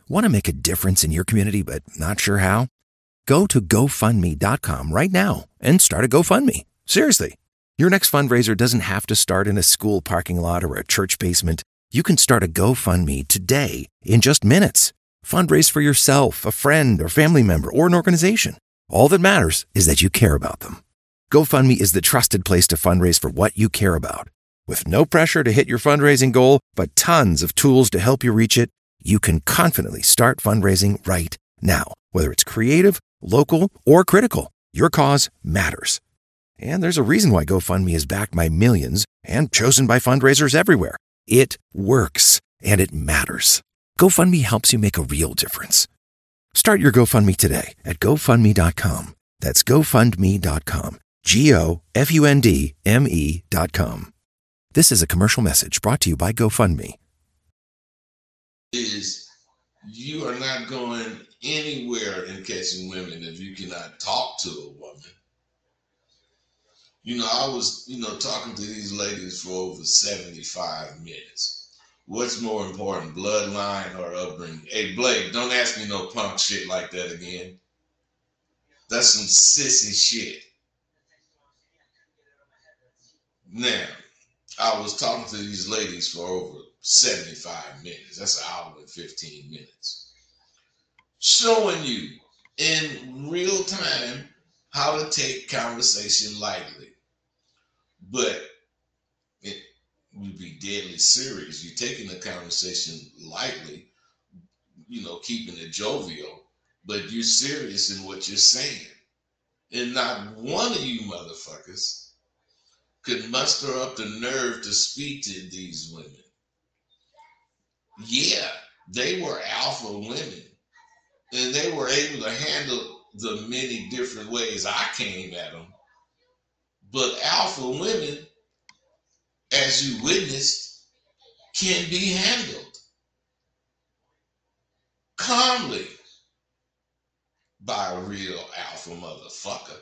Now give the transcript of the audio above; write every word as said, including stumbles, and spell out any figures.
Want to make a difference in your community but not sure how? Go to go fund me dot com right now and start a GoFundMe. Seriously. Your next fundraiser doesn't have to start in a school parking lot or a church basement. You can start a GoFundMe today in just minutes. Fundraise for yourself, a friend, or family member, or an organization. All that matters is that you care about them. GoFundMe is the trusted place to fundraise for what you care about. With no pressure to hit your fundraising goal, but tons of tools to help you reach it, you can confidently start fundraising right now. Whether it's creative, local, or critical, your cause matters. And there's a reason why GoFundMe is backed by millions and chosen by fundraisers everywhere. It works, and it matters. GoFundMe helps you make a real difference. Start your GoFundMe today at go fund me dot com. That's go fund me dot com. G O F U N D M E dot com. This is a commercial message brought to you by GoFundMe. Is you are not going anywhere in catching women if you cannot talk to a woman. You know, I was, you know, talking to these ladies for over seventy-five minutes. What's more important, bloodline or upbringing? Hey, Blake, don't ask me no punk shit like that again. That's some sissy shit. Now, I was talking to these ladies for over seventy-five minutes. That's an hour and fifteen minutes. Showing you in real time how to take conversation lightly. But it would be deadly serious. You're taking the conversation lightly, you know, keeping it jovial, but you're serious in what you're saying. And not one of you motherfuckers could muster up the nerve to speak to these women. Yeah, they were alpha women, and they were able to handle the many different ways I came at them. But alpha women, as you witnessed, can be handled calmly by a real alpha motherfucker.